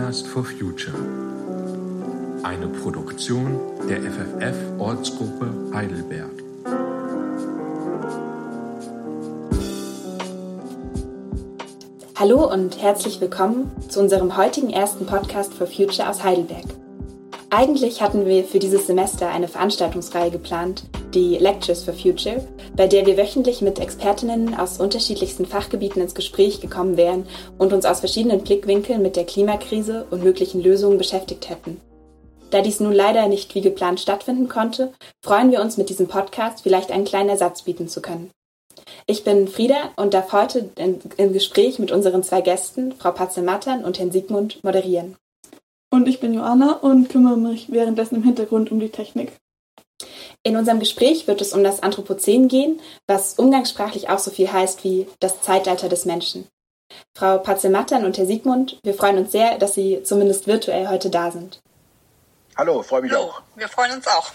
Podcast for Future. Eine Produktion der FFF Ortsgruppe Heidelberg. Hallo und herzlich willkommen zu unserem heutigen ersten Podcast for Future aus Heidelberg. Eigentlich hatten wir für dieses Semester eine Veranstaltungsreihe geplant, die Lectures for Future, bei der wir wöchentlich mit Expertinnen aus unterschiedlichsten Fachgebieten ins Gespräch gekommen wären und uns aus verschiedenen Blickwinkeln mit der Klimakrise und möglichen Lösungen beschäftigt hätten. Da dies nun leider nicht wie geplant stattfinden konnte, freuen wir uns mit diesem Podcast vielleicht einen kleinen Ersatz bieten zu können. Ich bin Frieda und darf heute im Gespräch mit unseren zwei Gästen, Frau Patzel-Mattern und Herrn Siegmund, moderieren. Und ich bin Joanna und kümmere mich währenddessen im Hintergrund um die Technik. In unserem Gespräch wird es um das Anthropozän gehen, was umgangssprachlich auch so viel heißt wie das Zeitalter des Menschen. Frau Patzel-Mattern und Herr Siegmund, wir freuen uns sehr, dass Sie zumindest virtuell heute da sind. Hallo, freue mich auch. Wir freuen uns auch.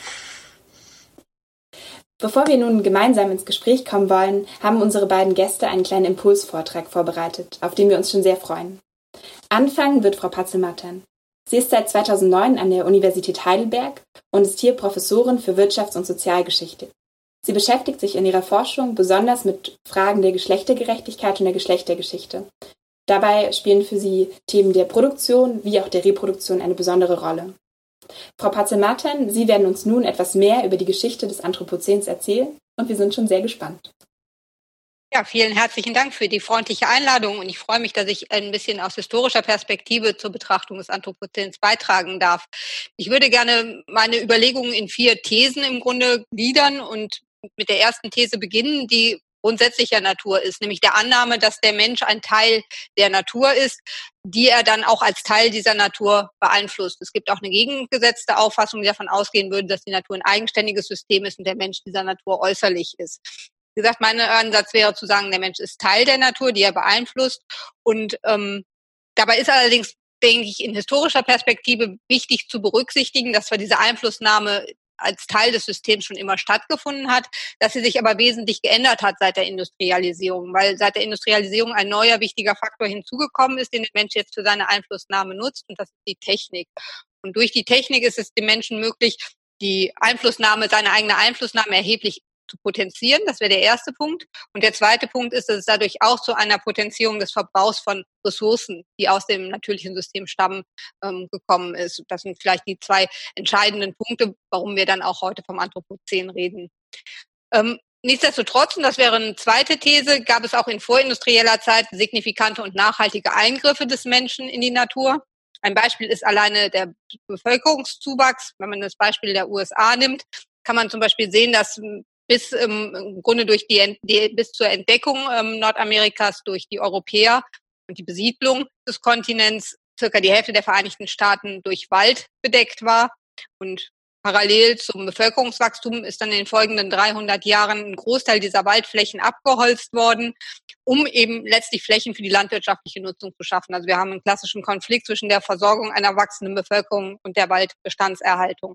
Bevor wir nun gemeinsam ins Gespräch kommen wollen, haben unsere beiden Gäste einen kleinen Impulsvortrag vorbereitet, auf den wir uns schon sehr freuen. Anfangen wird Frau Patzel-Mattern. Sie ist seit 2009 an der Universität Heidelberg und ist hier Professorin für Wirtschafts- und Sozialgeschichte. Sie beschäftigt sich in ihrer Forschung besonders mit Fragen der Geschlechtergerechtigkeit und der Geschlechtergeschichte. Dabei spielen für sie Themen der Produktion wie auch der Reproduktion eine besondere Rolle. Frau Patzel-Mattern, Sie werden uns nun etwas mehr über die Geschichte des Anthropozäns erzählen und wir sind schon sehr gespannt. Ja, vielen herzlichen Dank für die freundliche Einladung und ich freue mich, dass ich ein bisschen aus historischer Perspektive zur Betrachtung des Anthropozäns beitragen darf. Ich würde gerne meine Überlegungen in 4 Thesen im Grunde gliedern und mit der ersten These beginnen, die grundsätzlicher Natur ist, nämlich der Annahme, dass der Mensch ein Teil der Natur ist, die er dann auch als Teil dieser Natur beeinflusst. Es gibt auch eine gegengesetzte Auffassung, die davon ausgehen würde, dass die Natur ein eigenständiges System ist und der Mensch dieser Natur äußerlich ist. Wie gesagt, mein Ansatz wäre zu sagen, der Mensch ist Teil der Natur, die er beeinflusst. Und dabei ist allerdings, denke ich, in historischer Perspektive wichtig zu berücksichtigen, dass zwar diese Einflussnahme als Teil des Systems schon immer stattgefunden hat, dass sie sich aber wesentlich geändert hat seit der Industrialisierung, weil seit der Industrialisierung ein neuer wichtiger Faktor hinzugekommen ist, den der Mensch jetzt für seine Einflussnahme nutzt, und das ist die Technik. Und durch die Technik ist es dem Menschen möglich, die Einflussnahme, seine eigene Einflussnahme erheblich zu potenzieren. Das wäre der erste Punkt. Und der zweite Punkt ist, dass es dadurch auch zu einer Potenzierung des Verbrauchs von Ressourcen, die aus dem natürlichen System stammen, gekommen ist. Das sind vielleicht die 2 entscheidenden Punkte, warum wir dann auch heute vom Anthropozän reden. Nichtsdestotrotz, und das wäre eine zweite These, gab es auch in vorindustrieller Zeit signifikante und nachhaltige Eingriffe des Menschen in die Natur. Ein Beispiel ist alleine der Bevölkerungszuwachs. Wenn man das Beispiel der USA nimmt, kann man zum Beispiel sehen, dass bis im Grunde bis zur Entdeckung Nordamerikas durch die Europäer und die Besiedlung des Kontinents circa die Hälfte der Vereinigten Staaten durch Wald bedeckt war. Und parallel zum Bevölkerungswachstum ist dann in den folgenden 300 Jahren ein Großteil dieser Waldflächen abgeholzt worden, um eben letztlich Flächen für die landwirtschaftliche Nutzung zu schaffen. Also wir haben einen klassischen Konflikt zwischen der Versorgung einer wachsenden Bevölkerung und der Waldbestandserhaltung.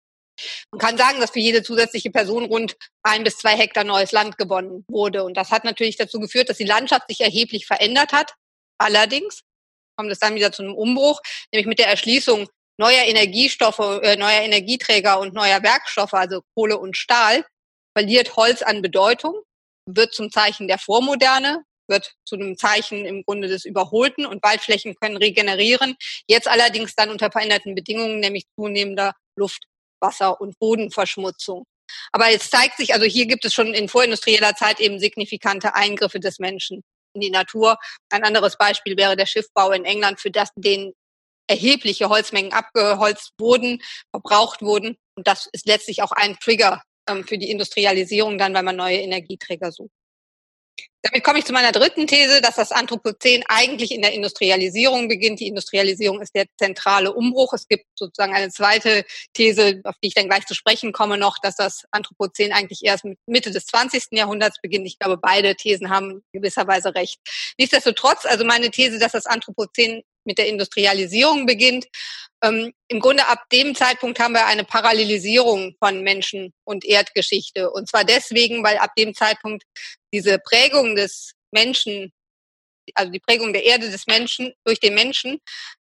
Man kann sagen, dass für jede zusätzliche Person rund 1 bis 2 Hektar neues Land gewonnen wurde. Und das hat natürlich dazu geführt, dass die Landschaft sich erheblich verändert hat. Allerdings kommt es dann wieder zu einem Umbruch, nämlich mit der Erschließung neuer Energiestoffe, neuer Energieträger und neuer Werkstoffe, also Kohle und Stahl, verliert Holz an Bedeutung, wird zum Zeichen der Vormoderne, wird zu einem Zeichen im Grunde des Überholten und Waldflächen können regenerieren. Jetzt allerdings dann unter veränderten Bedingungen, nämlich zunehmender Luft, Wasser- und Bodenverschmutzung. Aber jetzt zeigt sich, also hier gibt es schon in vorindustrieller Zeit eben signifikante Eingriffe des Menschen in die Natur. Ein anderes Beispiel wäre der Schiffbau in England, für den erhebliche Holzmengen abgeholzt wurden, verbraucht wurden. Und das ist letztlich auch ein Trigger für die Industrialisierung dann, weil man neue Energieträger sucht. Damit komme ich zu meiner dritten These, dass das Anthropozän eigentlich in der Industrialisierung beginnt. Die Industrialisierung ist der zentrale Umbruch. Es gibt sozusagen eine zweite These, auf die ich dann gleich zu sprechen komme noch, dass das Anthropozän eigentlich erst Mitte des 20. Jahrhunderts beginnt. Ich glaube, beide Thesen haben gewisserweise recht. Nichtsdestotrotz, also meine These, dass das Anthropozän mit der Industrialisierung beginnt. Im Grunde ab dem Zeitpunkt haben wir eine Parallelisierung von Menschen und Erdgeschichte. Und zwar deswegen, weil ab dem Zeitpunkt diese Prägung des Menschen, also die Prägung der Erde des Menschen durch den Menschen,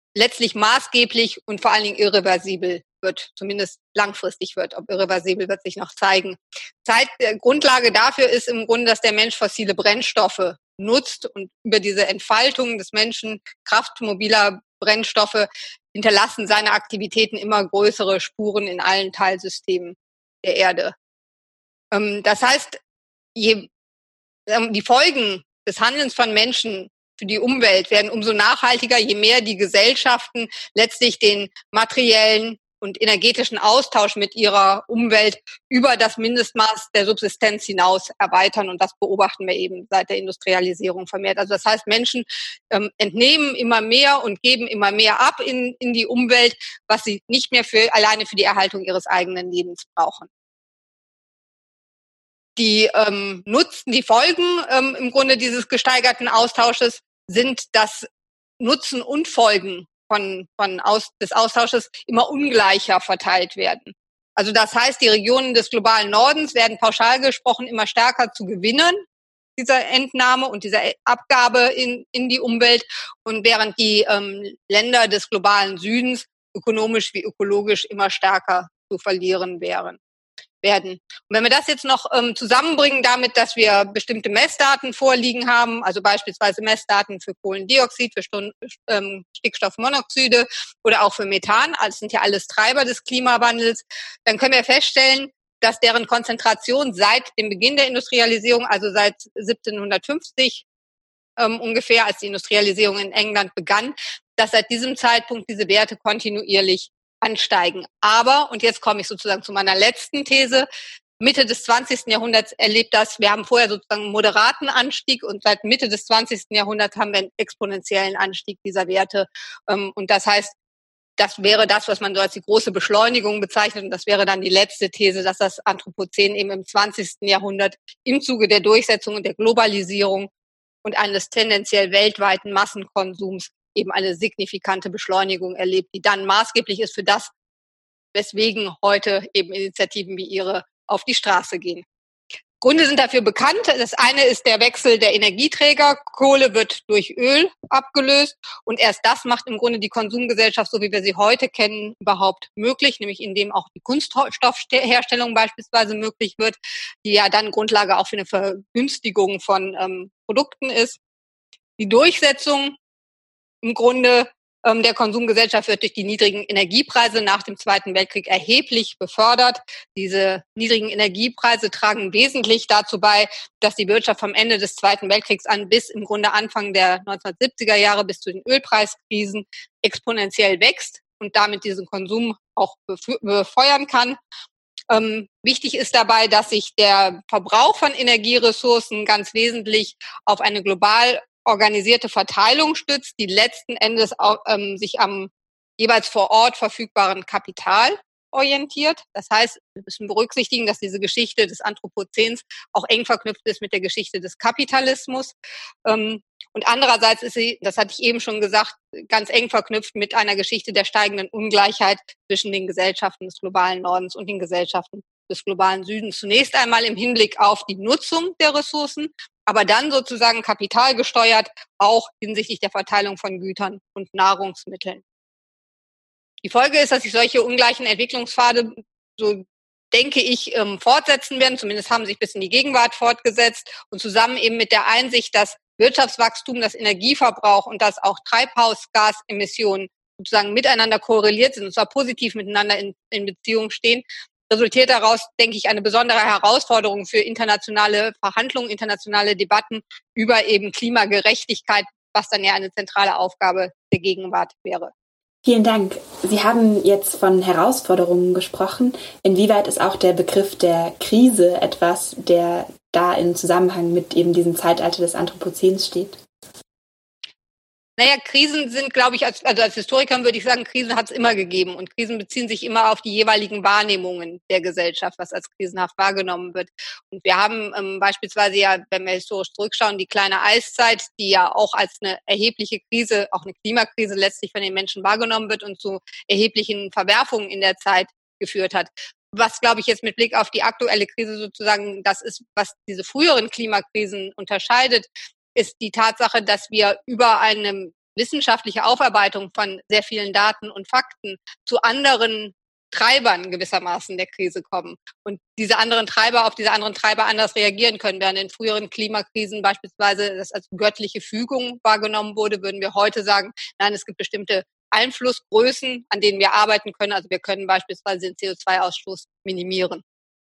letztlich maßgeblich und vor allen Dingen irreversibel wird, zumindest langfristig wird. Ob irreversibel, wird sich noch zeigen. Grundlage dafür ist im Grunde, dass der Mensch fossile Brennstoffe nutzt und über diese Entfaltung des Menschen kraftmobiler Brennstoffe hinterlassen seine Aktivitäten immer größere Spuren in allen Teilsystemen der Erde. Das heißt, die Folgen des Handelns von Menschen für die Umwelt werden umso nachhaltiger, je mehr die Gesellschaften letztlich den materiellen und energetischen Austausch mit ihrer Umwelt über das Mindestmaß der Subsistenz hinaus erweitern. Und das beobachten wir eben seit der Industrialisierung vermehrt. Also das heißt, Menschen entnehmen immer mehr und geben immer mehr ab in die Umwelt, was sie nicht mehr alleine für die Erhaltung ihres eigenen Lebens brauchen. Die Folgen im Grunde dieses gesteigerten Austausches sind, dass Nutzen und Folgen des Austausches immer ungleicher verteilt werden. Also das heißt, die Regionen des globalen Nordens werden pauschal gesprochen immer stärker zu Gewinnern dieser Entnahme und dieser Abgabe in die Umwelt, und während die Länder des globalen Südens ökonomisch wie ökologisch immer stärker zu verlieren werden. Und wenn wir das jetzt noch zusammenbringen damit, dass wir bestimmte Messdaten vorliegen haben, also beispielsweise Messdaten für Kohlendioxid, für Stickstoffmonoxide oder auch für Methan, das sind ja alles Treiber des Klimawandels, dann können wir feststellen, dass deren Konzentration seit dem Beginn der Industrialisierung, also seit 1750 ungefähr, als die Industrialisierung in England begann, dass seit diesem Zeitpunkt diese Werte kontinuierlich ansteigen. Aber, und jetzt komme ich sozusagen zu meiner letzten These, Mitte des 20. Jahrhunderts erlebt das, wir haben vorher sozusagen einen moderaten Anstieg und seit Mitte des 20. Jahrhunderts haben wir einen exponentiellen Anstieg dieser Werte. Und das heißt, das wäre das, was man so als die große Beschleunigung bezeichnet. Und das wäre dann die letzte These, dass das Anthropozän eben im 20. Jahrhundert im Zuge der Durchsetzung und der Globalisierung und eines tendenziell weltweiten Massenkonsums eben eine signifikante Beschleunigung erlebt, die dann maßgeblich ist für das, weswegen heute eben Initiativen wie Ihre auf die Straße gehen. Gründe sind dafür bekannt. Das eine ist der Wechsel der Energieträger. Kohle wird durch Öl abgelöst und erst das macht im Grunde die Konsumgesellschaft, so wie wir sie heute kennen, überhaupt möglich, nämlich indem auch die Kunststoffherstellung beispielsweise möglich wird, die ja dann Grundlage auch für eine Vergünstigung von Produkten ist. Die Durchsetzung im Grunde der Konsumgesellschaft wird durch die niedrigen Energiepreise nach dem Zweiten Weltkrieg erheblich befördert. Diese niedrigen Energiepreise tragen wesentlich dazu bei, dass die Wirtschaft vom Ende des Zweiten Weltkriegs an bis im Grunde Anfang der 1970er Jahre bis zu den Ölpreiskrisen exponentiell wächst und damit diesen Konsum auch befeuern kann. Wichtig ist dabei, dass sich der Verbrauch von Energieressourcen ganz wesentlich auf eine global organisierte Verteilung stützt, die letzten Endes sich am jeweils vor Ort verfügbaren Kapital orientiert. Das heißt, wir müssen berücksichtigen, dass diese Geschichte des Anthropozäns auch eng verknüpft ist mit der Geschichte des Kapitalismus. Und andererseits ist sie, das hatte ich eben schon gesagt, ganz eng verknüpft mit einer Geschichte der steigenden Ungleichheit zwischen den Gesellschaften des globalen Nordens und den Gesellschaften des globalen Südens. Zunächst einmal im Hinblick auf die Nutzung der Ressourcen, aber dann sozusagen kapitalgesteuert, auch hinsichtlich der Verteilung von Gütern und Nahrungsmitteln. Die Folge ist, dass sich solche ungleichen Entwicklungspfade, so denke ich, fortsetzen werden. Zumindest haben sich bis in die Gegenwart fortgesetzt und zusammen eben mit der Einsicht, dass Wirtschaftswachstum, das Energieverbrauch und dass auch Treibhausgasemissionen sozusagen miteinander korreliert sind und zwar positiv miteinander in Beziehung stehen, resultiert daraus, denke ich, eine besondere Herausforderung für internationale Verhandlungen, internationale Debatten über eben Klimagerechtigkeit, was dann ja eine zentrale Aufgabe der Gegenwart wäre. Vielen Dank. Sie haben jetzt von Herausforderungen gesprochen. Inwieweit ist auch der Begriff der Krise etwas, der da im Zusammenhang mit eben diesem Zeitalter des Anthropozäns steht? Naja, Krisen sind, glaube ich, als Historiker würde ich sagen, Krisen hat es immer gegeben. Und Krisen beziehen sich immer auf die jeweiligen Wahrnehmungen der Gesellschaft, was als krisenhaft wahrgenommen wird. Und wir haben beispielsweise ja, wenn wir historisch zurückschauen, die kleine Eiszeit, die ja auch als eine erhebliche Krise, auch eine Klimakrise letztlich von den Menschen wahrgenommen wird und zu erheblichen Verwerfungen in der Zeit geführt hat. Was, glaube ich, jetzt mit Blick auf die aktuelle Krise sozusagen das ist, was diese früheren Klimakrisen unterscheidet, ist die Tatsache, dass wir über eine wissenschaftliche Aufarbeitung von sehr vielen Daten und Fakten zu anderen Treibern gewissermaßen der Krise kommen und auf diese anderen Treiber anders reagieren können. Während in früheren Klimakrisen beispielsweise das als göttliche Fügung wahrgenommen wurde, würden wir heute sagen, nein, es gibt bestimmte Einflussgrößen, an denen wir arbeiten können. Also wir können beispielsweise den CO2-Ausstoß minimieren.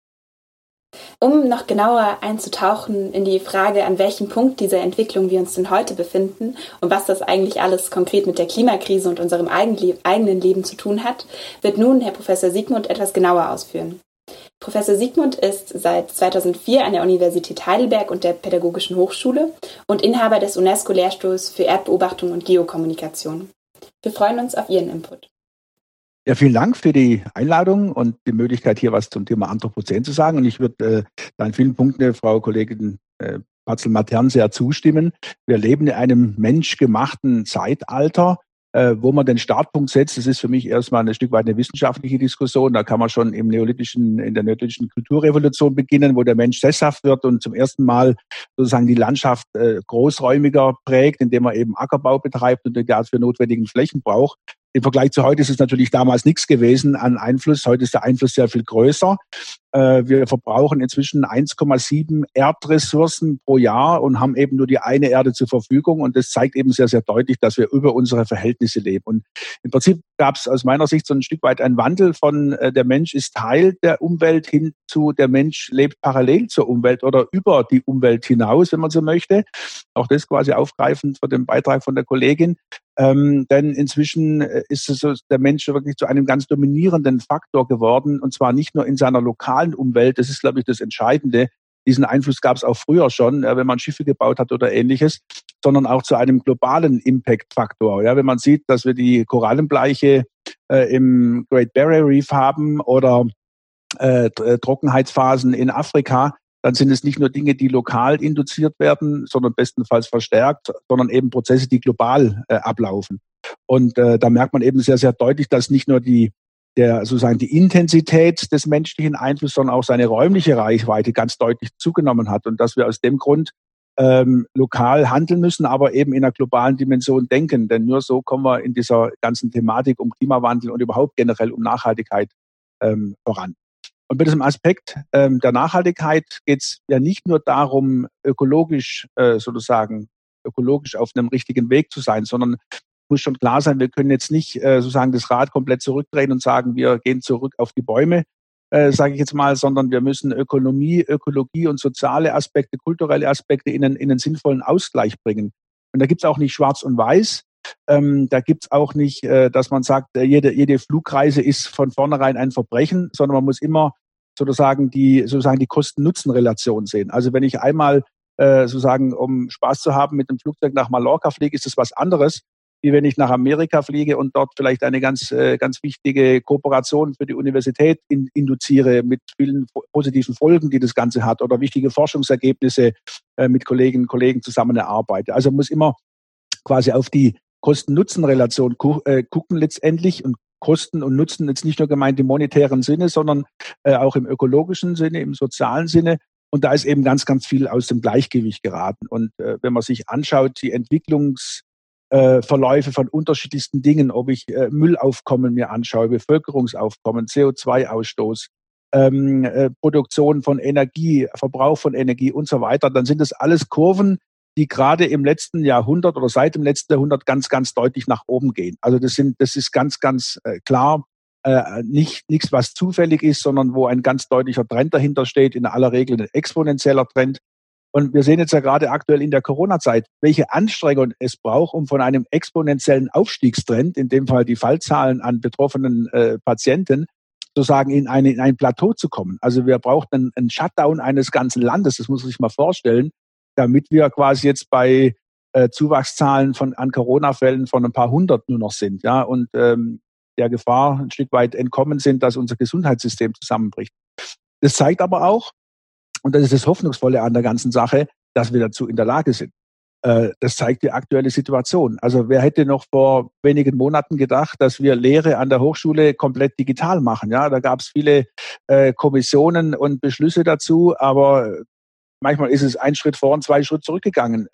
Um noch genauer einzutauchen in die Frage, an welchem Punkt dieser Entwicklung wir uns denn heute befinden und was das eigentlich alles konkret mit der Klimakrise und unserem eigenen Leben zu tun hat, wird nun Herr Professor Siegmund etwas genauer ausführen. Professor Siegmund ist seit 2004 an der Universität Heidelberg und der Pädagogischen Hochschule und Inhaber des UNESCO-Lehrstuhls für Erdbeobachtung und Geokommunikation. Wir freuen uns auf Ihren Input. Ja, vielen Dank für die Einladung und die Möglichkeit, hier was zum Thema Anthropozän zu sagen. Und ich würde da in vielen Punkten Frau Kollegin Patzel-Matern sehr zustimmen. Wir leben in einem menschgemachten Zeitalter, wo man den Startpunkt setzt. Das ist für mich erstmal ein Stück weit eine wissenschaftliche Diskussion. Da kann man schon in der neolithischen Kulturrevolution beginnen, wo der Mensch sesshaft wird und zum ersten Mal sozusagen die Landschaft großräumiger prägt, indem er eben Ackerbau betreibt und die dafür notwendigen Flächen braucht. Im Vergleich zu heute ist es natürlich damals nichts gewesen an Einfluss. Heute ist der Einfluss sehr viel größer. Wir verbrauchen inzwischen 1,7 Erdressourcen pro Jahr und haben eben nur die eine Erde zur Verfügung. Und das zeigt eben sehr, sehr deutlich, dass wir über unsere Verhältnisse leben. Und im Prinzip gab es aus meiner Sicht so ein Stück weit einen Wandel von der Mensch ist Teil der Umwelt hin zu der Mensch lebt parallel zur Umwelt oder über die Umwelt hinaus, wenn man so möchte. Auch das quasi aufgreifend von dem Beitrag von der Kollegin. Denn inzwischen ist es so, der Mensch wirklich zu einem ganz dominierenden Faktor geworden, und zwar nicht nur in seiner lokalen Umwelt. Das ist, glaube ich, das Entscheidende. Diesen Einfluss gab es auch früher schon, wenn man Schiffe gebaut hat oder Ähnliches, sondern auch zu einem globalen Impact-Faktor. Ja, wenn man sieht, dass wir die Korallenbleiche im Great Barrier Reef haben oder Trockenheitsphasen in Afrika, dann sind es nicht nur Dinge, die lokal induziert werden, sondern bestenfalls verstärkt, sondern eben Prozesse, die global ablaufen. Und da merkt man eben sehr, sehr deutlich, dass nicht nur die Intensität des menschlichen Einflusses, sondern auch seine räumliche Reichweite ganz deutlich zugenommen hat und dass wir aus dem Grund lokal handeln müssen, aber eben in einer globalen Dimension denken. Denn nur so kommen wir in dieser ganzen Thematik um Klimawandel und überhaupt generell um Nachhaltigkeit voran. Und bei diesem Aspekt der Nachhaltigkeit geht es ja nicht nur darum, ökologisch auf einem richtigen Weg zu sein, sondern muss schon klar sein, wir können jetzt nicht sozusagen das Rad komplett zurückdrehen und sagen, wir gehen zurück auf die Bäume, sage ich jetzt mal, sondern wir müssen Ökonomie, Ökologie und soziale Aspekte, kulturelle Aspekte in einen sinnvollen Ausgleich bringen. Und da gibt es auch nicht schwarz und weiß. Da gibt es auch nicht, dass man sagt, jede Flugreise ist von vornherein ein Verbrechen, sondern man muss immer sozusagen die Kosten-Nutzen-Relation sehen. Also wenn ich einmal um Spaß zu haben mit dem Flugzeug nach Mallorca fliege, ist das was anderes, wie wenn ich nach Amerika fliege und dort vielleicht eine ganz wichtige Kooperation für die Universität induziere mit vielen positiven Folgen, die das Ganze hat, oder wichtige Forschungsergebnisse mit Kolleginnen und Kollegen zusammen erarbeite. Also man muss immer quasi auf die Kosten-Nutzen-Relation gucken letztendlich, und Kosten und Nutzen jetzt nicht nur gemeint im monetären Sinne, sondern auch im ökologischen Sinne, im sozialen Sinne. Und da ist eben ganz, ganz viel aus dem Gleichgewicht geraten. Und wenn man sich anschaut, die Entwicklungsverläufe von unterschiedlichsten Dingen, ob ich Müllaufkommen mir anschaue, Bevölkerungsaufkommen, CO2-Ausstoß, Produktion von Energie, Verbrauch von Energie und so weiter, dann sind das alles Kurven, die gerade im letzten Jahrhundert oder seit dem letzten Jahrhundert ganz, ganz deutlich nach oben gehen. Also das ist ganz, ganz klar nichts, was zufällig ist, sondern wo ein ganz deutlicher Trend dahinter steht, in aller Regel ein exponentieller Trend. Und wir sehen jetzt ja gerade aktuell in der Corona-Zeit, welche Anstrengungen es braucht, um von einem exponentiellen Aufstiegstrend, in dem Fall die Fallzahlen an betroffenen Patienten, sozusagen in ein Plateau zu kommen. Also wir brauchen einen Shutdown eines ganzen Landes, das muss man sich mal vorstellen, damit wir quasi jetzt bei Zuwachszahlen an Corona-Fällen von ein paar hundert nur noch sind, ja, und der Gefahr ein Stück weit entkommen sind, dass unser Gesundheitssystem zusammenbricht. Das zeigt aber auch, und das ist das Hoffnungsvolle an der ganzen Sache, dass wir dazu in der Lage sind. Das zeigt die aktuelle Situation. Also wer hätte noch vor wenigen Monaten gedacht, dass wir Lehre an der Hochschule komplett digital machen? Ja, da gab es viele Kommissionen und Beschlüsse dazu, aber manchmal ist es ein Schritt vor und zwei Schritt zurückgegangen.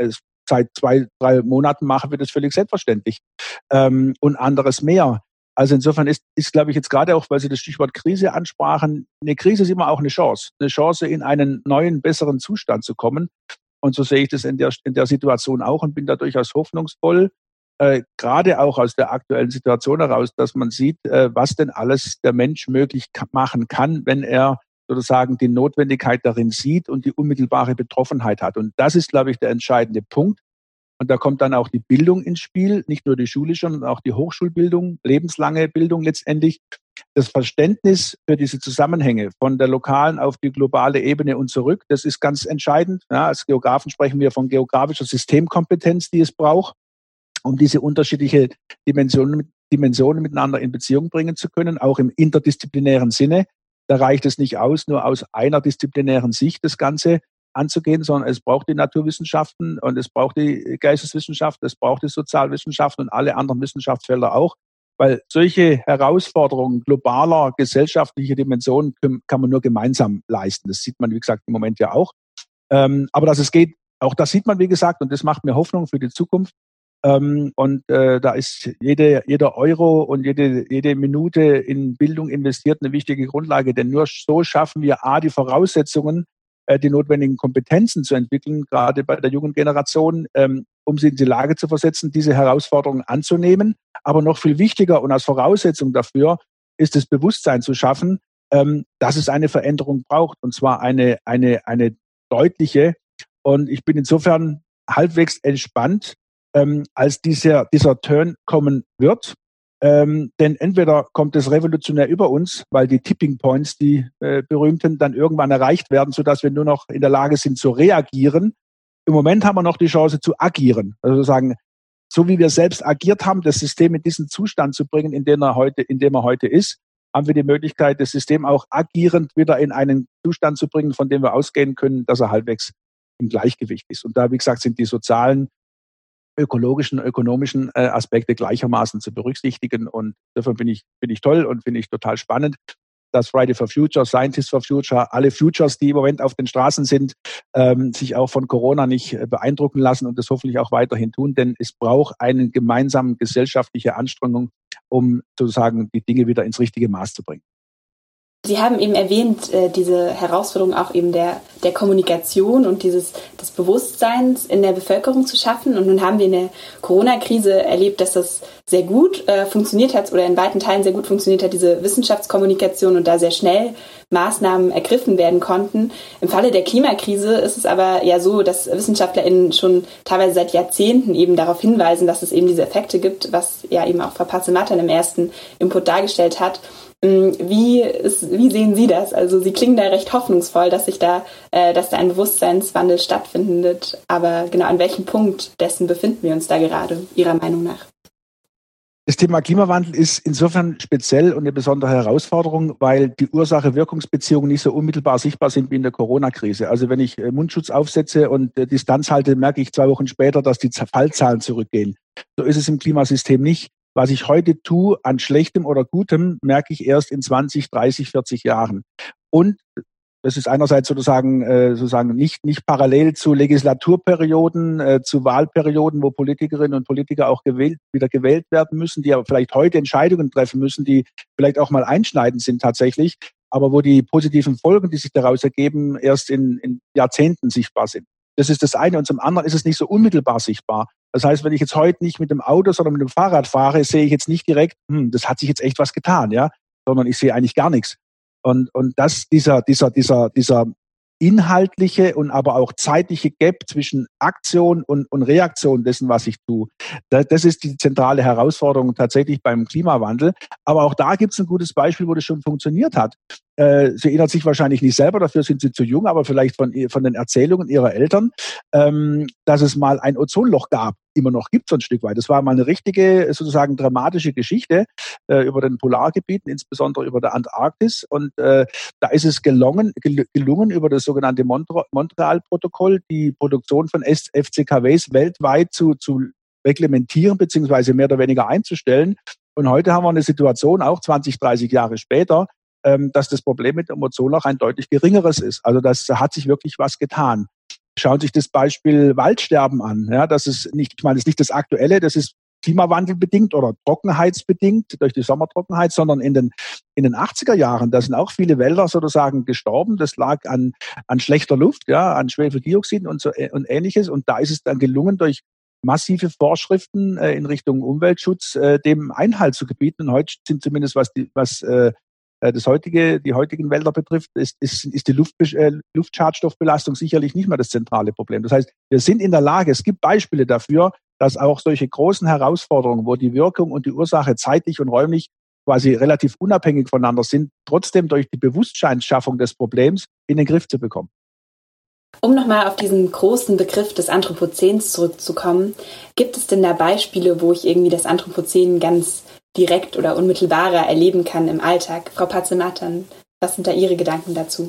seit 2-3 Monaten machen wir das völlig selbstverständlich. Und anderes mehr. Also insofern ist, glaube ich, jetzt gerade auch, weil Sie das Stichwort Krise ansprachen, eine Krise ist immer auch eine Chance. Eine Chance, in einen neuen, besseren Zustand zu kommen. Und so sehe ich das in der Situation auch und bin da durchaus hoffnungsvoll, gerade auch aus der aktuellen Situation heraus, dass man sieht, was denn alles der Mensch möglich machen kann, wenn er sozusagen die Notwendigkeit darin sieht und die unmittelbare Betroffenheit hat. Und das ist, glaube ich, der entscheidende Punkt. Und da kommt dann auch die Bildung ins Spiel, nicht nur die schulische, sondern auch die Hochschulbildung, lebenslange Bildung letztendlich. Das Verständnis für diese Zusammenhänge von der lokalen auf die globale Ebene und zurück, das ist ganz entscheidend. Ja, als Geografen sprechen wir von geografischer Systemkompetenz, die es braucht, um diese unterschiedlichen Dimensionen miteinander in Beziehung bringen zu können, auch im interdisziplinären Sinne. Da reicht es nicht aus, nur aus einer disziplinären Sicht das Ganze anzugehen, sondern es braucht die Naturwissenschaften und es braucht die Geisteswissenschaften, es braucht die Sozialwissenschaften und alle anderen Wissenschaftsfelder auch, weil solche Herausforderungen globaler gesellschaftlicher Dimensionen kann man nur gemeinsam leisten. Das sieht man, wie gesagt, im Moment ja auch. Aber dass es geht, auch das sieht man, wie gesagt, und das macht mir Hoffnung für die Zukunft. Da ist jeder Euro und jede Minute in Bildung investiert eine wichtige Grundlage, denn nur so schaffen wir die Voraussetzungen, die notwendigen Kompetenzen zu entwickeln, gerade bei der jungen Generation, um sie in die Lage zu versetzen, diese Herausforderungen anzunehmen. Aber noch viel wichtiger und als Voraussetzung dafür ist das Bewusstsein zu schaffen, dass es eine Veränderung braucht, und zwar eine deutliche. Und ich bin insofern halbwegs entspannt, als dieser Turn kommen wird. Denn entweder kommt es revolutionär über uns, weil die Tipping Points, die berühmten, dann irgendwann erreicht werden, sodass wir nur noch in der Lage sind zu reagieren. Im Moment haben wir noch die Chance zu agieren. Also sagen, so wie wir selbst agiert haben, das System in diesen Zustand zu bringen, in dem er heute ist, haben wir die Möglichkeit, das System auch agierend wieder in einen Zustand zu bringen, von dem wir ausgehen können, dass er halbwegs im Gleichgewicht ist. Und da, wie gesagt, sind die sozialen, ökologischen, ökonomischen Aspekte gleichermaßen zu berücksichtigen. Und dafür bin ich toll und finde ich total spannend, dass Friday for Future, Scientists for Future, alle Futures, die im Moment auf den Straßen sind, sich auch von Corona nicht beeindrucken lassen und das hoffentlich auch weiterhin tun. Denn es braucht eine gemeinsame gesellschaftliche Anstrengung, um sozusagen die Dinge wieder ins richtige Maß zu bringen. Sie haben eben erwähnt, diese Herausforderung auch eben der Kommunikation und des Bewusstseins in der Bevölkerung zu schaffen. Und nun haben wir in der Corona-Krise erlebt, dass das sehr gut funktioniert hat oder in weiten Teilen sehr gut funktioniert hat, diese Wissenschaftskommunikation, und da sehr schnell Maßnahmen ergriffen werden konnten. Im Falle der Klimakrise ist es aber ja so, dass WissenschaftlerInnen schon teilweise seit Jahrzehnten eben darauf hinweisen, dass es eben diese Effekte gibt, was ja eben auch Frau Patzel-Mattern im ersten Input dargestellt hat. Wie sehen Sie das? Also Sie klingen da recht hoffnungsvoll, dass da ein Bewusstseinswandel stattfinden wird. Aber genau an welchem Punkt dessen befinden wir uns da gerade, Ihrer Meinung nach? Das Thema Klimawandel ist insofern speziell und eine besondere Herausforderung, weil die Ursache-Wirkungsbeziehungen nicht so unmittelbar sichtbar sind wie in der Corona-Krise. Also wenn ich Mundschutz aufsetze und Distanz halte, merke ich 2 Wochen später, dass die Fallzahlen zurückgehen. So ist es im Klimasystem nicht. Was ich heute tue an Schlechtem oder Gutem, merke ich erst in 20, 30, 40 Jahren. Und das ist einerseits sozusagen nicht parallel zu Legislaturperioden, zu Wahlperioden, wo Politikerinnen und Politiker auch wieder gewählt werden müssen, die aber vielleicht heute Entscheidungen treffen müssen, die vielleicht auch mal einschneidend sind tatsächlich, aber wo die positiven Folgen, die sich daraus ergeben, erst in Jahrzehnten sichtbar sind. Das ist das eine. Und zum anderen ist es nicht so unmittelbar sichtbar. Das heißt, wenn ich jetzt heute nicht mit dem Auto, sondern mit dem Fahrrad fahre, sehe ich jetzt nicht direkt, das hat sich jetzt echt was getan, ja, sondern ich sehe eigentlich gar nichts. Und dieser inhaltliche und aber auch zeitliche Gap zwischen Aktion und Reaktion dessen, was ich tue, das ist die zentrale Herausforderung tatsächlich beim Klimawandel. Aber auch da gibt es ein gutes Beispiel, wo das schon funktioniert hat. Sie erinnert sich wahrscheinlich nicht selber, dafür sind Sie zu jung, aber vielleicht von den Erzählungen Ihrer Eltern, dass es mal ein Ozonloch gab. Immer noch gibt es so ein Stück weit. Das war mal eine richtige, sozusagen dramatische Geschichte über den Polargebieten, insbesondere über der Antarktis. Und da ist es gelungen, über das sogenannte Montreal-Protokoll die Produktion von FCKWs weltweit zu reglementieren beziehungsweise mehr oder weniger einzustellen. Und heute haben wir eine Situation, auch 20, 30 Jahre später, dass das Problem mit dem Ozonloch ein deutlich geringeres ist. Also das hat sich wirklich was getan. schauen sich das Beispiel Waldsterben an. Ja, das ist nicht, ich meine, das ist nicht das Aktuelle, das ist klimawandelbedingt oder trockenheitsbedingt durch die Sommertrockenheit, sondern in den 80er Jahren, da sind auch viele Wälder sozusagen gestorben. Das lag an schlechter Luft, ja, an Schwefeldioxid und Ähnliches. Und da ist es dann gelungen, durch massive Vorschriften in Richtung Umweltschutz dem Einhalt zu gebieten. Und heute sind zumindest die heutigen Wälder betrifft, ist die Luftschadstoffbelastung sicherlich nicht mehr das zentrale Problem. Das heißt, wir sind in der Lage, es gibt Beispiele dafür, dass auch solche großen Herausforderungen, wo die Wirkung und die Ursache zeitlich und räumlich quasi relativ unabhängig voneinander sind, trotzdem durch die Bewusstseinsschaffung des Problems in den Griff zu bekommen. Um nochmal auf diesen großen Begriff des Anthropozäns zurückzukommen, gibt es denn da Beispiele, wo ich irgendwie das Anthropozän ganz direkt oder unmittelbarer erleben kann im Alltag? Frau Patzel-Mattern, was sind da Ihre Gedanken dazu?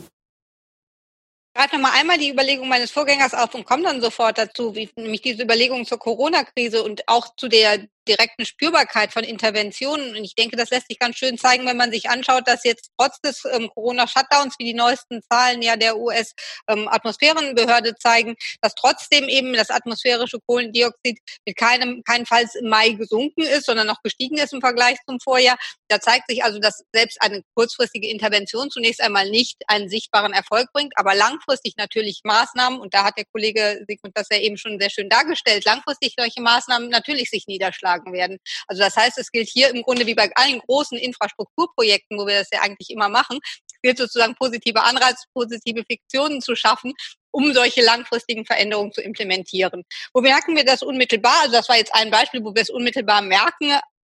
Ich greife nochmal einmal die Überlegung meines Vorgängers auf und komme dann sofort dazu, wie nämlich diese Überlegung zur Corona-Krise und auch zu der direkten Spürbarkeit von Interventionen. Und ich denke, das lässt sich ganz schön zeigen, wenn man sich anschaut, dass jetzt trotz des Corona-Shutdowns, wie die neuesten Zahlen ja der US-Atmosphärenbehörde zeigen, dass trotzdem eben das atmosphärische Kohlendioxid mit keinenfalls im Mai gesunken ist, sondern noch gestiegen ist im Vergleich zum Vorjahr. Da zeigt sich also, dass selbst eine kurzfristige Intervention zunächst einmal nicht einen sichtbaren Erfolg bringt, aber langfristig natürlich Maßnahmen, und da hat der Kollege Sigmund das ja eben schon sehr schön dargestellt, langfristig solche Maßnahmen natürlich sich niederschlagen werden. Also das heißt, es gilt hier im Grunde wie bei allen großen Infrastrukturprojekten, wo wir das ja eigentlich immer machen, es gilt sozusagen positive Anreize, positive Fiktionen zu schaffen, um solche langfristigen Veränderungen zu implementieren. Wo merken wir das unmittelbar? Also das war jetzt ein Beispiel, wo wir es unmittelbar merken,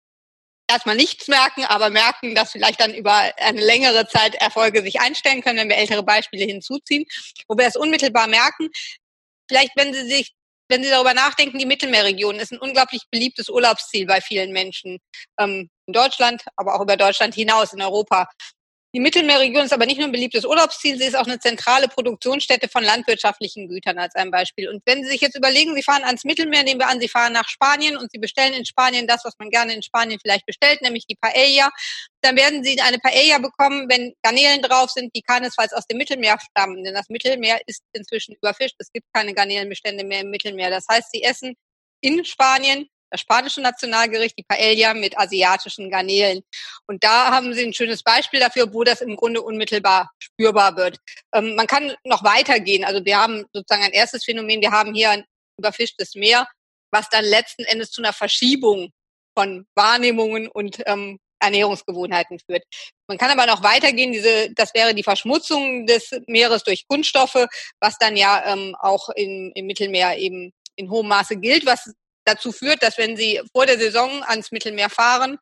erstmal nichts merken, aber merken, dass vielleicht dann über eine längere Zeit Erfolge sich einstellen können, wenn wir ältere Beispiele hinzuziehen. Wo wir es unmittelbar merken, vielleicht wenn Sie darüber nachdenken, die Mittelmeerregion ist ein unglaublich beliebtes Urlaubsziel bei vielen Menschen in Deutschland, aber auch über Deutschland hinaus in Europa. Die Mittelmeerregion ist aber nicht nur ein beliebtes Urlaubsziel, sie ist auch eine zentrale Produktionsstätte von landwirtschaftlichen Gütern als ein Beispiel. Und wenn Sie sich jetzt überlegen, Sie fahren ans Mittelmeer, nehmen wir an, Sie fahren nach Spanien und Sie bestellen in Spanien das, was man gerne in Spanien vielleicht bestellt, nämlich die Paella, dann werden Sie eine Paella bekommen, wenn Garnelen drauf sind, die keinesfalls aus dem Mittelmeer stammen. Denn das Mittelmeer ist inzwischen überfischt, es gibt keine Garnelenbestände mehr im Mittelmeer. Das heißt, Sie essen in Spanien das spanische Nationalgericht, die Paella mit asiatischen Garnelen. Und da haben Sie ein schönes Beispiel dafür, wo das im Grunde unmittelbar spürbar wird. Man kann noch weitergehen. Also wir haben sozusagen ein erstes Phänomen, wir haben hier ein überfischtes Meer, was dann letzten Endes zu einer Verschiebung von Wahrnehmungen und Ernährungsgewohnheiten führt. Man kann aber noch weitergehen, das wäre die Verschmutzung des Meeres durch Kunststoffe, was dann ja auch im Mittelmeer eben in hohem Maße gilt, was dazu führt, dass wenn Sie vor der Saison ans Mittelmeer fahren,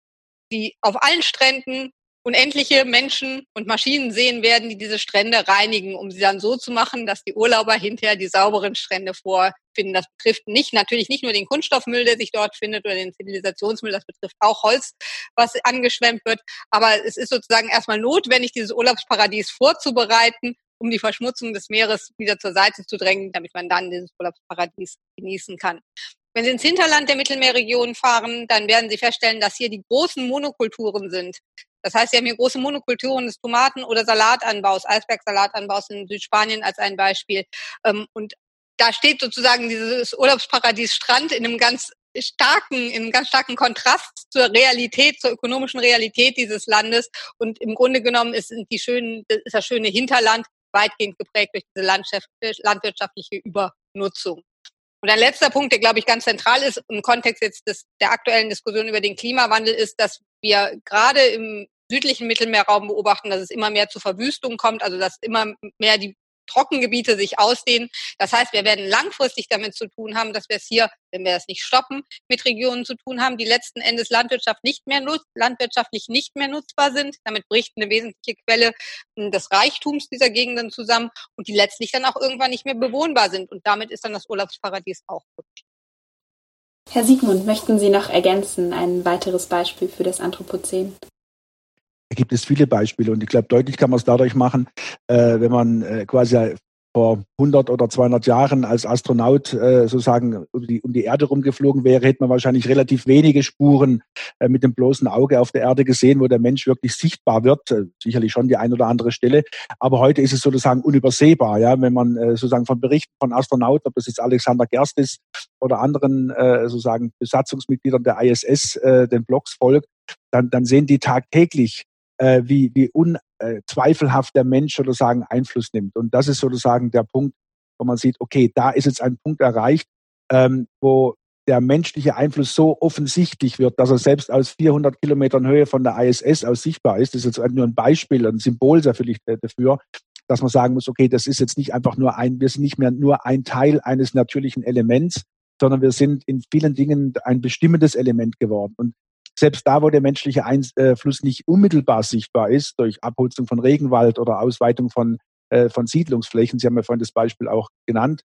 Sie auf allen Stränden unendliche Menschen und Maschinen sehen werden, die diese Strände reinigen, um sie dann so zu machen, dass die Urlauber hinterher die sauberen Strände vorfinden. Das betrifft natürlich nicht nur den Kunststoffmüll, der sich dort findet, oder den Zivilisationsmüll, das betrifft auch Holz, was angeschwemmt wird. Aber es ist sozusagen erstmal notwendig, dieses Urlaubsparadies vorzubereiten, um die Verschmutzung des Meeres wieder zur Seite zu drängen, damit man dann dieses Urlaubsparadies genießen kann. Wenn Sie ins Hinterland der Mittelmeerregion fahren, dann werden Sie feststellen, dass hier die großen Monokulturen sind. Das heißt, Sie haben hier große Monokulturen des Tomaten- oder Salatanbaus, Eisbergsalatanbaus in Südspanien als ein Beispiel. Und da steht sozusagen dieses Urlaubsparadies Strand in einem ganz starken Kontrast zur Realität, zur ökonomischen Realität dieses Landes. Und im Grunde genommen ist das schöne Hinterland weitgehend geprägt durch diese landwirtschaftliche Übernutzung. Und ein letzter Punkt, der, glaube ich, ganz zentral ist im Kontext jetzt der aktuellen Diskussion über den Klimawandel, ist, dass wir gerade im südlichen Mittelmeerraum beobachten, dass es immer mehr zu Verwüstung kommt, also dass immer mehr die Trockengebiete sich ausdehnen. Das heißt, wir werden langfristig damit zu tun haben, dass wir es hier, wenn wir es nicht stoppen, mit Regionen zu tun haben, die letzten Endes landwirtschaftlich nicht mehr nutzbar sind. Damit bricht eine wesentliche Quelle des Reichtums dieser Gegenden zusammen und die letztlich dann auch irgendwann nicht mehr bewohnbar sind. Und damit ist dann das Urlaubsparadies auch gut. Herr Sigmund, möchten Sie noch ergänzen, ein weiteres Beispiel für das Anthropozän? Da gibt es viele Beispiele und ich glaube, deutlich kann man es dadurch machen, wenn man quasi vor 100 oder 200 Jahren als Astronaut sozusagen um die Erde rumgeflogen wäre, hätte man wahrscheinlich relativ wenige Spuren mit dem bloßen Auge auf der Erde gesehen, wo der Mensch wirklich sichtbar wird. Sicherlich schon die ein oder andere Stelle. Aber heute ist es sozusagen unübersehbar. Ja, wenn man sozusagen von Berichten von Astronauten, ob das jetzt Alexander Gerst ist oder anderen sozusagen Besatzungsmitgliedern der ISS, den Blogs folgt, dann sehen die tagtäglich, wie unzweifelhaft der Mensch sozusagen Einfluss nimmt. Und das ist sozusagen der Punkt, wo man sieht, okay, da ist jetzt ein Punkt erreicht, wo der menschliche Einfluss so offensichtlich wird, dass er selbst aus 400 Kilometern Höhe von der ISS aus sichtbar ist. Das ist jetzt nur ein Beispiel, ein Symbol natürlich dafür, dass man sagen muss, okay, das ist jetzt nicht einfach wir sind nicht mehr nur ein Teil eines natürlichen Elements, sondern wir sind in vielen Dingen ein bestimmendes Element geworden. Und selbst da, wo der menschliche Einfluss nicht unmittelbar sichtbar ist, durch Abholzung von Regenwald oder Ausweitung von Siedlungsflächen, Sie haben ja vorhin das Beispiel auch genannt,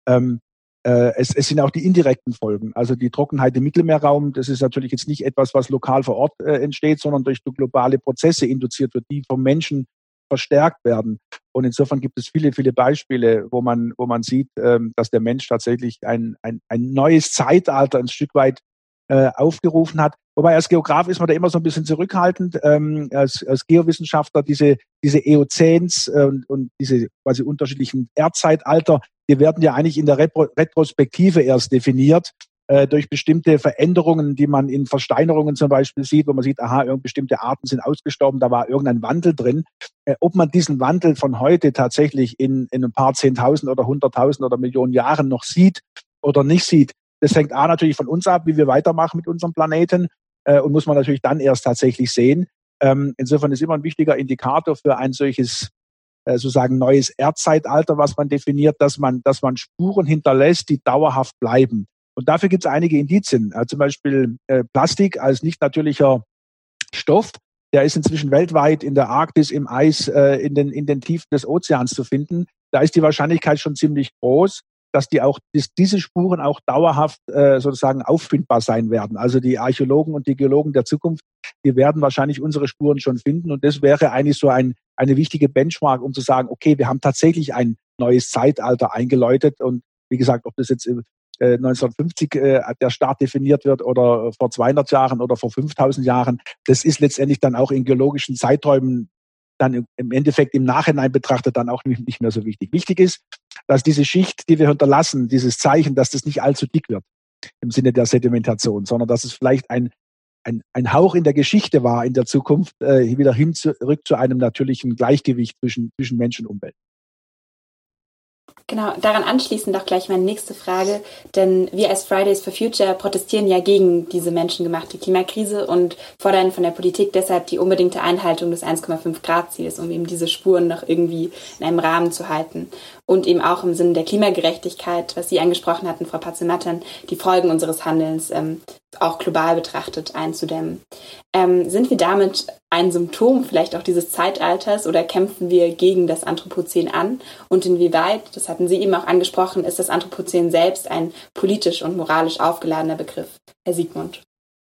es sind auch die indirekten Folgen. Also die Trockenheit im Mittelmeerraum, das ist natürlich jetzt nicht etwas, was lokal vor Ort entsteht, sondern durch globale Prozesse induziert wird, die vom Menschen verstärkt werden. Und insofern gibt es viele, viele Beispiele, wo man sieht, dass der Mensch tatsächlich ein neues Zeitalter ein Stück weit aufgerufen hat. Wobei als Geograf ist man da immer so ein bisschen zurückhaltend. Als Geowissenschaftler diese Eozäns und diese quasi unterschiedlichen Erdzeitalter, die werden ja eigentlich in der Retrospektive erst definiert durch bestimmte Veränderungen, die man in Versteinerungen zum Beispiel sieht, wo man sieht, bestimmte Arten sind ausgestorben, da war irgendein Wandel drin. Ob man diesen Wandel von heute tatsächlich in ein paar 10.000 oder 100.000 oder Millionen Jahren noch sieht oder nicht sieht, das hängt natürlich von uns ab, wie wir weitermachen mit unserem Planeten und muss man natürlich dann erst tatsächlich sehen. Insofern ist immer ein wichtiger Indikator für ein solches sozusagen neues Erdzeitalter, was man definiert, dass man Spuren hinterlässt, die dauerhaft bleiben. Und dafür gibt es einige Indizien. Zum Beispiel Plastik als nicht natürlicher Stoff, der ist inzwischen weltweit in der Arktis, im Eis, in den Tiefen des Ozeans zu finden. Da ist die Wahrscheinlichkeit schon ziemlich groß, dass diese Spuren auch dauerhaft sozusagen auffindbar sein werden. Also die Archäologen und die Geologen der Zukunft, die werden wahrscheinlich unsere Spuren schon finden. Und das wäre eigentlich so eine wichtige Benchmark, um zu sagen, okay, wir haben tatsächlich ein neues Zeitalter eingeläutet. Und wie gesagt, ob das jetzt 1950 der Start definiert wird oder vor 200 Jahren oder vor 5000 Jahren, das ist letztendlich dann auch in geologischen Zeiträumen dann im Endeffekt im Nachhinein betrachtet dann auch nicht mehr so wichtig. Wichtig ist, dass diese Schicht, die wir hinterlassen, dieses Zeichen, dass das nicht allzu dick wird im Sinne der Sedimentation, sondern dass es vielleicht ein Hauch in der Geschichte war in der Zukunft, wieder zurück zu einem natürlichen Gleichgewicht zwischen Mensch und Umwelt. Genau, daran anschließend auch gleich meine nächste Frage, denn wir als Fridays for Future protestieren ja gegen diese menschengemachte Klimakrise und fordern von der Politik deshalb die unbedingte Einhaltung des 1,5 Grad Ziels, um eben diese Spuren noch irgendwie in einem Rahmen zu halten. Und eben auch im Sinne der Klimagerechtigkeit, was Sie angesprochen hatten, Frau Patzel-Mattern, die Folgen unseres Handelns auch global betrachtet einzudämmen. Sind wir damit ein Symptom vielleicht auch dieses Zeitalters oder kämpfen wir gegen das Anthropozän an? Und inwieweit, das hatten Sie eben auch angesprochen, ist das Anthropozän selbst ein politisch und moralisch aufgeladener Begriff? Herr Siegmund.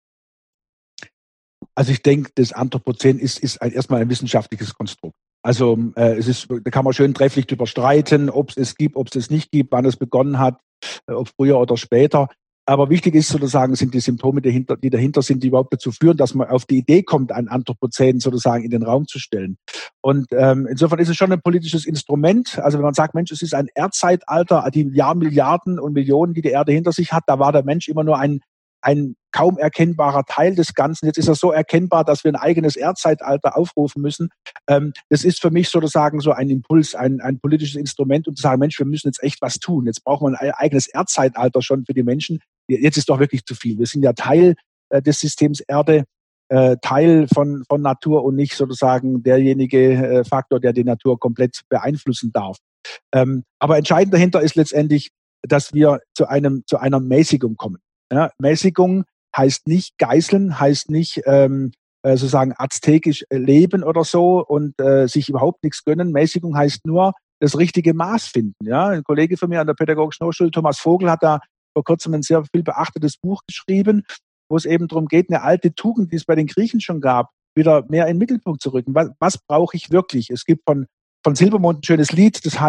Also ich denke, das Anthropozän ist erstmal ein wissenschaftliches Konstrukt. Also da kann man schön trefflich drüber streiten, ob es es gibt, ob es es nicht gibt, wann es begonnen hat, ob früher oder später. Aber wichtig ist sozusagen, sind die Symptome, die dahinter sind, die überhaupt dazu führen, dass man auf die Idee kommt, ein Anthropozän sozusagen in den Raum zu stellen. Und insofern ist es schon ein politisches Instrument. Also wenn man sagt, Mensch, es ist ein Erdzeitalter, die Milliarden und Millionen, die Erde hinter sich hat, da war der Mensch immer nur ein kaum erkennbarer Teil des Ganzen. Jetzt ist er so erkennbar, dass wir ein eigenes Erdzeitalter aufrufen müssen. Das ist für mich sozusagen so ein Impuls, ein politisches Instrument, um zu sagen, Mensch, wir müssen jetzt echt was tun. Jetzt brauchen wir ein eigenes Erdzeitalter schon für die Menschen. Jetzt ist doch wirklich zu viel. Wir sind ja Teil des Systems Erde, Teil von Natur und nicht sozusagen derjenige Faktor, der die Natur komplett beeinflussen darf. Aber entscheidend dahinter ist letztendlich, dass wir zu einer Mäßigung kommen. Ja, Mäßigung heißt nicht Geißeln, heißt nicht sozusagen aztekisch leben oder so und sich überhaupt nichts gönnen. Mäßigung heißt nur das richtige Maß finden. Ja, ein Kollege von mir an der Pädagogischen Hochschule, Thomas Vogel, hat da vor kurzem ein sehr viel beachtetes Buch geschrieben, wo es eben darum geht, eine alte Tugend, die es bei den Griechen schon gab, wieder mehr in den Mittelpunkt zu rücken. Was brauche ich wirklich? Es gibt von Silbermond ein schönes Lied, das heißt,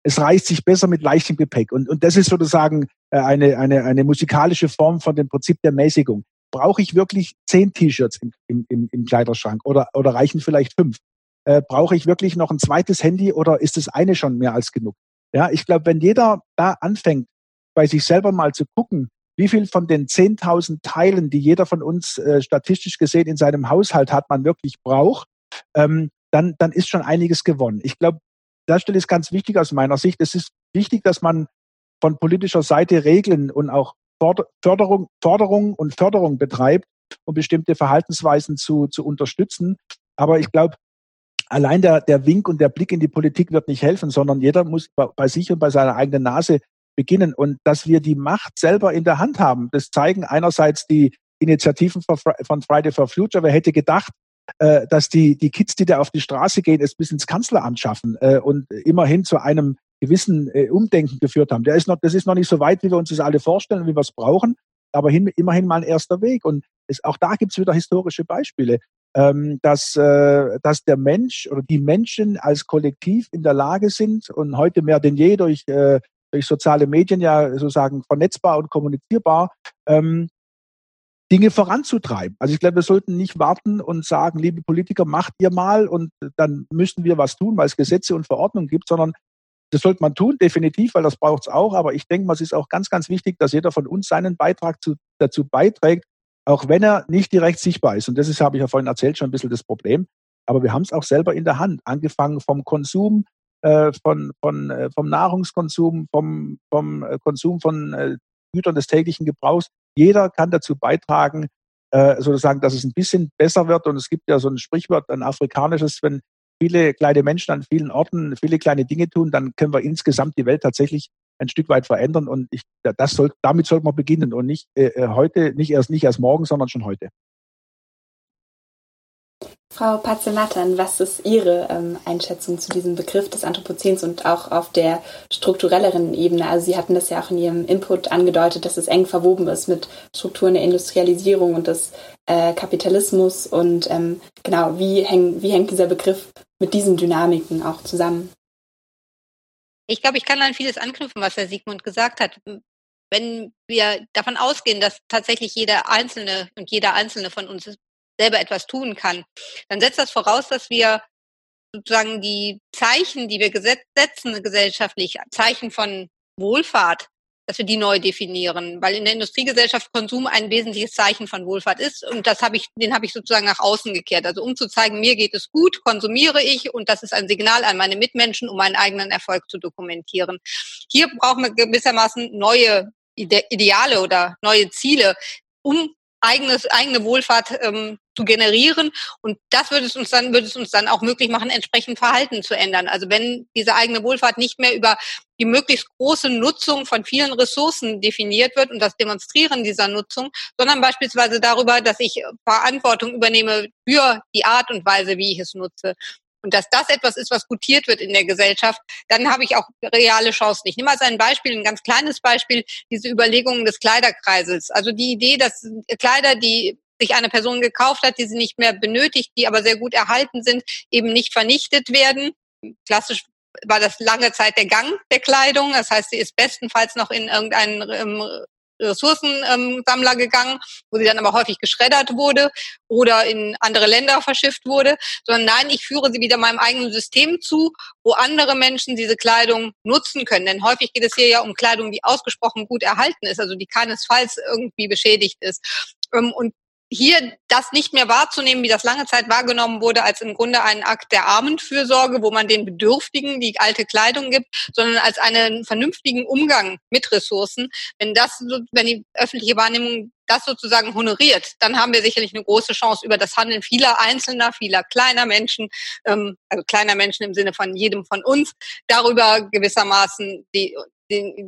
es reist sich besser mit leichtem Gepäck. Und das ist sozusagen eine musikalische Form von dem Prinzip der Mäßigung. Brauche ich wirklich 10 T-Shirts im Kleiderschrank oder reichen vielleicht 5? Brauche ich wirklich noch ein zweites Handy oder ist das eine schon mehr als genug? Ja, ich glaube, wenn jeder da anfängt, bei sich selber mal zu gucken, wie viel von den 10.000 Teilen, die jeder von uns statistisch gesehen in seinem Haushalt hat, man wirklich braucht, dann ist schon einiges gewonnen. Ich glaube, an der Stelle ist ganz wichtig aus meiner Sicht, es ist wichtig, dass man von politischer Seite Regeln und auch Forderung und Förderung betreibt, um bestimmte Verhaltensweisen zu unterstützen. Aber ich glaube, allein der Wink und der Blick in die Politik wird nicht helfen, sondern jeder muss bei sich und bei seiner eigenen Nase beginnen. Und dass wir die Macht selber in der Hand haben, das zeigen einerseits die Initiativen von Friday for Future. Wer hätte gedacht, dass die Kids, die da auf die Straße gehen, es bis ins Kanzleramt schaffen und immerhin zu einem gewissen Umdenken geführt haben. Das ist noch nicht so weit, wie wir uns das alle vorstellen, wie wir es brauchen, aber immerhin mal ein erster Weg. Und auch da gibt es wieder historische Beispiele, dass der Mensch oder die Menschen als Kollektiv in der Lage sind und heute mehr denn je durch soziale Medien ja sozusagen vernetzbar und kommunizierbar, Dinge voranzutreiben. Also ich glaube, wir sollten nicht warten und sagen, liebe Politiker, macht ihr mal und dann müssen wir was tun, weil es Gesetze und Verordnungen gibt, sondern das sollte man tun, definitiv, weil das braucht es auch. Aber ich denke mal, es ist auch ganz, ganz wichtig, dass jeder von uns seinen Beitrag dazu beiträgt, auch wenn er nicht direkt sichtbar ist. Und das ist, habe ich ja vorhin erzählt, schon ein bisschen das Problem. Aber wir haben es auch selber in der Hand, angefangen vom Konsum, vom Nahrungskonsum, vom Konsum von Gütern des täglichen Gebrauchs. Jeder kann dazu beitragen, sozusagen, dass es ein bisschen besser wird. Und es gibt ja so ein Sprichwort, ein afrikanisches, wenn viele kleine Menschen an vielen Orten viele kleine Dinge tun, dann können wir insgesamt die Welt tatsächlich ein Stück weit verändern. Und damit sollte man beginnen und nicht heute, nicht erst morgen, sondern schon heute. Frau Patzel-Mattern, was ist Ihre Einschätzung zu diesem Begriff des Anthropozäns und auch auf der strukturelleren Ebene? Also Sie hatten das ja auch in Ihrem Input angedeutet, dass es eng verwoben ist mit Strukturen der Industrialisierung und des Kapitalismus. Und genau, wie hängt dieser Begriff mit diesen Dynamiken auch zusammen? Ich glaube, ich kann an vieles anknüpfen, was Herr Siegmund gesagt hat. Wenn wir davon ausgehen, dass tatsächlich jeder Einzelne von uns selber etwas tun kann, dann setzt das voraus, dass wir sozusagen die Zeichen, die wir setzen gesellschaftlich, Zeichen von Wohlfahrt, dass wir die neu definieren, weil in der Industriegesellschaft Konsum ein wesentliches Zeichen von Wohlfahrt ist und den habe ich sozusagen nach außen gekehrt. Also um zu zeigen, mir geht es gut, konsumiere ich und das ist ein Signal an meine Mitmenschen, um meinen eigenen Erfolg zu dokumentieren. Hier brauchen wir gewissermaßen neue Ideale oder neue Ziele, um eigene Wohlfahrt zu generieren. Und das würde es uns dann auch möglich machen, entsprechend Verhalten zu ändern. Also wenn diese eigene Wohlfahrt nicht mehr über die möglichst große Nutzung von vielen Ressourcen definiert wird und das Demonstrieren dieser Nutzung, sondern beispielsweise darüber, dass ich Verantwortung übernehme für die Art und Weise, wie ich es nutze. Und dass das etwas ist, was gutiert wird in der Gesellschaft, dann habe ich auch reale Chancen. Ich nehme als ein Beispiel, ein ganz kleines Beispiel, diese Überlegungen des Kleiderkreises. Also die Idee, dass Kleider, die sich eine Person gekauft hat, die sie nicht mehr benötigt, die aber sehr gut erhalten sind, eben nicht vernichtet werden. Klassisch war das lange Zeit der Gang der Kleidung. Das heißt, sie ist bestenfalls noch in irgendeinen Ressourcensammler gegangen, wo sie dann aber häufig geschreddert wurde oder in andere Länder verschifft wurde, sondern nein, ich führe sie wieder meinem eigenen System zu, wo andere Menschen diese Kleidung nutzen können. Denn häufig geht es hier ja um Kleidung, die ausgesprochen gut erhalten ist, also die keinesfalls irgendwie beschädigt ist. Und hier das nicht mehr wahrzunehmen, wie das lange Zeit wahrgenommen wurde, als im Grunde einen Akt der Armenfürsorge, wo man den Bedürftigen die alte Kleidung gibt, sondern als einen vernünftigen Umgang mit Ressourcen. Wenn die öffentliche Wahrnehmung das sozusagen honoriert, dann haben wir sicherlich eine große Chance über das Handeln vieler Einzelner, vieler kleiner Menschen, also kleiner Menschen im Sinne von jedem von uns, darüber gewissermaßen den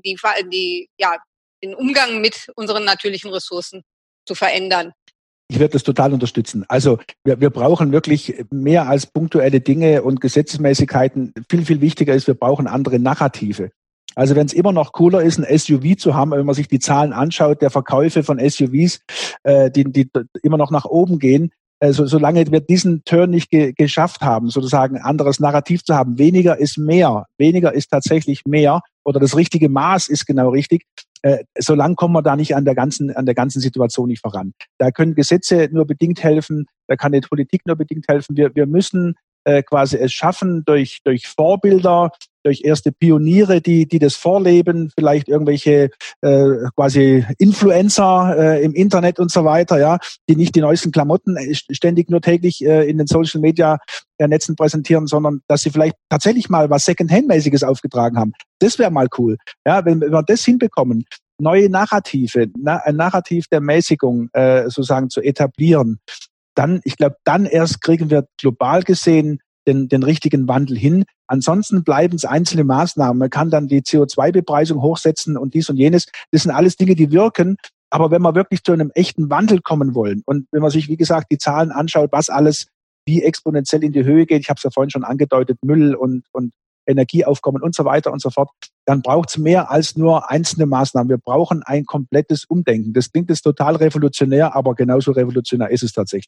Umgang mit unseren natürlichen Ressourcen zu verändern. Ich werde das total unterstützen. Also wir brauchen wirklich mehr als punktuelle Dinge und Gesetzmäßigkeiten. Viel, viel wichtiger ist, wir brauchen andere Narrative. Also wenn es immer noch cooler ist, ein SUV zu haben, wenn man sich die Zahlen anschaut, der Verkäufe von SUVs, die immer noch nach oben gehen, solange wir diesen Turn nicht geschafft haben, sozusagen anderes Narrativ zu haben, weniger ist mehr, weniger ist tatsächlich mehr oder das richtige Maß ist genau richtig, solange kommen wir da nicht an der ganzen Situation nicht voran. Da können Gesetze nur bedingt helfen, da kann die Politik nur bedingt helfen. Wir müssen quasi es schaffen durch Vorbilder, durch erste Pioniere, die das vorleben, vielleicht irgendwelche quasi Influencer im Internet und so weiter, ja, die nicht die neuesten Klamotten ständig nur täglich in den Social Media Netzen präsentieren, sondern dass sie vielleicht tatsächlich mal was Secondhand-mäßiges aufgetragen haben. Das wäre mal cool. Ja, wenn wir das hinbekommen, neue Narrative, ein Narrativ der Mäßigung sozusagen zu etablieren, dann erst kriegen wir global gesehen den richtigen Wandel hin. Ansonsten bleiben es einzelne Maßnahmen. Man kann dann die CO2-Bepreisung hochsetzen und dies und jenes. Das sind alles Dinge, die wirken. Aber wenn wir wirklich zu einem echten Wandel kommen wollen und wenn man sich, wie gesagt, die Zahlen anschaut, was alles wie exponentiell in die Höhe geht, ich habe es ja vorhin schon angedeutet, Müll und Energieaufkommen und so weiter und so fort, dann braucht es mehr als nur einzelne Maßnahmen. Wir brauchen ein komplettes Umdenken. Das klingt jetzt total revolutionär, aber genauso revolutionär ist es tatsächlich.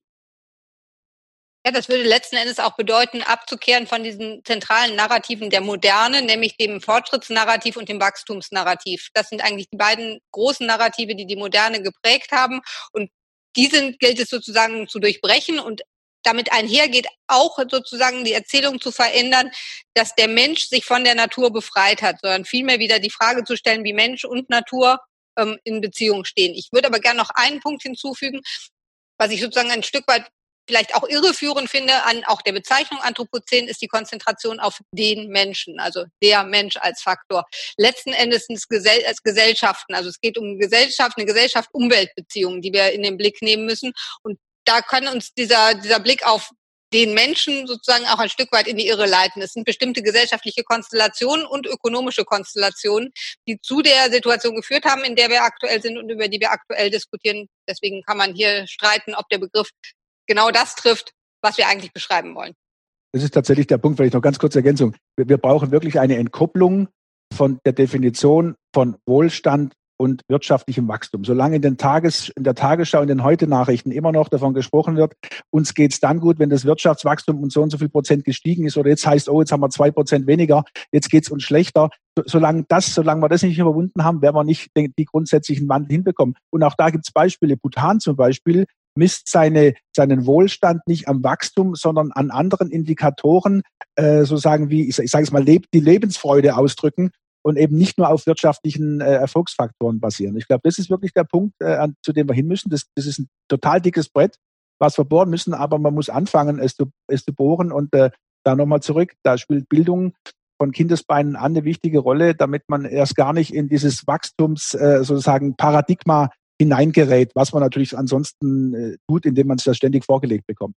Ja, das würde letzten Endes auch bedeuten, abzukehren von diesen zentralen Narrativen der Moderne, nämlich dem Fortschrittsnarrativ und dem Wachstumsnarrativ. Das sind eigentlich die beiden großen Narrative, die die Moderne geprägt haben. Und gilt es sozusagen zu durchbrechen und damit einhergeht auch sozusagen die Erzählung zu verändern, dass der Mensch sich von der Natur befreit hat, sondern vielmehr wieder die Frage zu stellen, wie Mensch und Natur in Beziehung stehen. Ich würde aber gerne noch einen Punkt hinzufügen, was ich sozusagen ein Stück weit vielleicht auch irreführend finde an auch der Bezeichnung Anthropozän, ist die Konzentration auf den Menschen, also der Mensch als Faktor. Letzten Endes sind es Gesellschaften, also es geht um eine Gesellschaft-Umwelt-Beziehung, die wir in den Blick nehmen müssen. Und da kann uns dieser Blick auf den Menschen sozusagen auch ein Stück weit in die Irre leiten. Es sind bestimmte gesellschaftliche Konstellationen und ökonomische Konstellationen, die zu der Situation geführt haben, in der wir aktuell sind und über die wir aktuell diskutieren. Deswegen kann man hier streiten, ob der Begriff genau das trifft, was wir eigentlich beschreiben wollen. Das ist tatsächlich der Punkt, vielleicht noch ganz kurze Ergänzung. Wir brauchen wirklich eine Entkopplung von der Definition von Wohlstand und wirtschaftlichem Wachstum. Solange in der Tagesschau, in den Heute-Nachrichten immer noch davon gesprochen wird, uns geht's dann gut, wenn das Wirtschaftswachstum um so und so viel Prozent gestiegen ist oder jetzt heißt, jetzt haben wir 2% weniger, jetzt geht's uns schlechter. Solange wir das nicht überwunden haben, werden wir nicht die grundsätzlichen Wandel hinbekommen. Und auch da gibt's Beispiele. Bhutan zum Beispiel misst seinen Wohlstand nicht am Wachstum, sondern an anderen Indikatoren, sozusagen wie, ich sage es mal, die Lebensfreude ausdrücken und eben nicht nur auf wirtschaftlichen Erfolgsfaktoren basieren. Ich glaube, das ist wirklich der Punkt, zu dem wir hin müssen. Das ist ein total dickes Brett, was wir bohren müssen, aber man muss anfangen, es zu bohren. Und da nochmal zurück, da spielt Bildung von Kindesbeinen an eine wichtige Rolle, damit man erst gar nicht in dieses Wachstums sozusagen Paradigma hineingerät, was man natürlich ansonsten tut, indem man es ja ständig vorgelegt bekommt.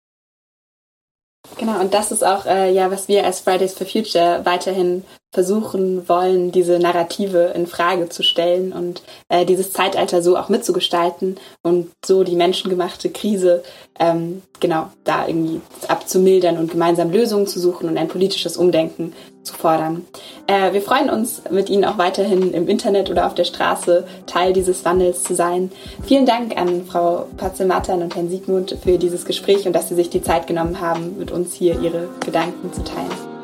Genau, und das ist auch, was wir als Fridays for Future weiterhin versuchen wollen, diese Narrative in Frage zu stellen und dieses Zeitalter so auch mitzugestalten und so die menschengemachte Krise da irgendwie abzumildern und gemeinsam Lösungen zu suchen und ein politisches Umdenken zu fordern. Wir freuen uns, mit Ihnen auch weiterhin im Internet oder auf der Straße Teil dieses Wandels zu sein. Vielen Dank an Frau Patzel-Mattern und Herrn Siegmund für dieses Gespräch und dass Sie sich die Zeit genommen haben, mit uns hier Ihre Gedanken zu teilen.